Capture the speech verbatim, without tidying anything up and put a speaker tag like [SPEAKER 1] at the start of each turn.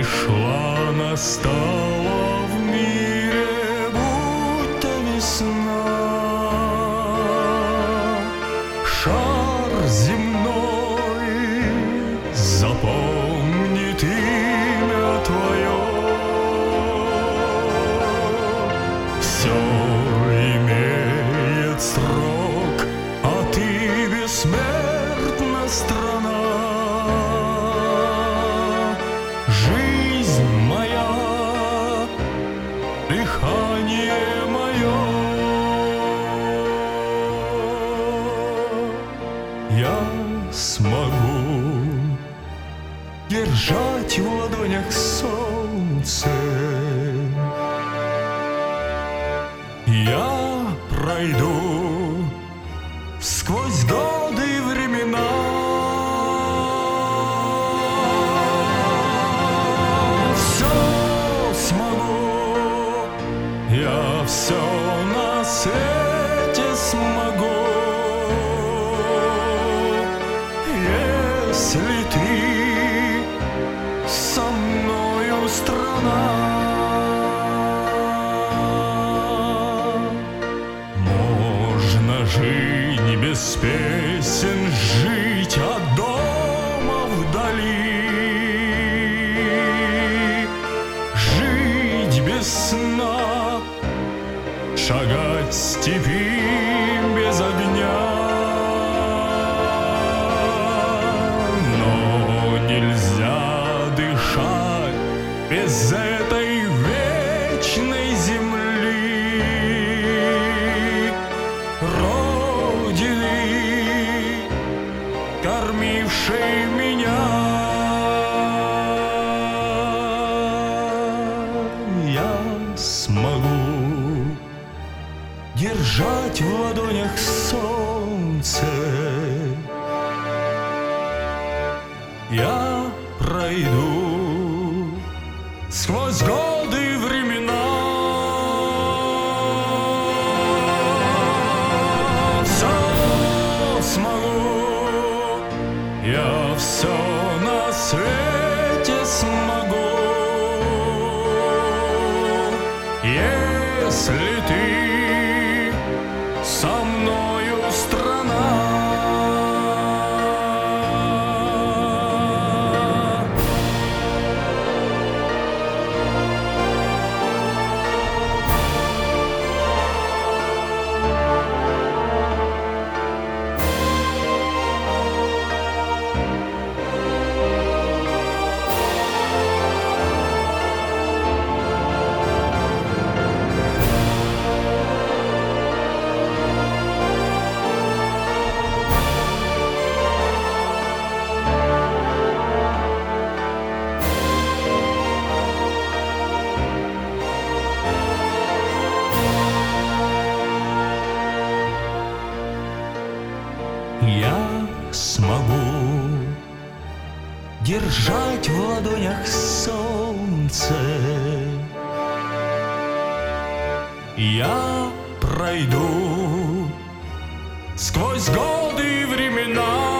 [SPEAKER 1] Пришла, настала в мире, будто весна. Шар земной запомнит имя твое. Все имеет срок, а ты бессмертна страна. Жизнь моя, дыхание мое, я смогу держать в ладонях солнце. Я пройду сквозь годы и времена. Я все на свете смогу, если ты со мною, страна. Можно жить без песен, жить от дома вдали, жить без сна, шагать степи без огня. Но нельзя дышать без этой вечной земли, Родины, кормившей меня. Я смогу держать в ладонях солнце. Я пройду сквозь годы и времена. Все смогу, я все на свете смогу, если ты со мною, страна. Я смогу держать в ладонях солнце. Я пройду сквозь годы и времена.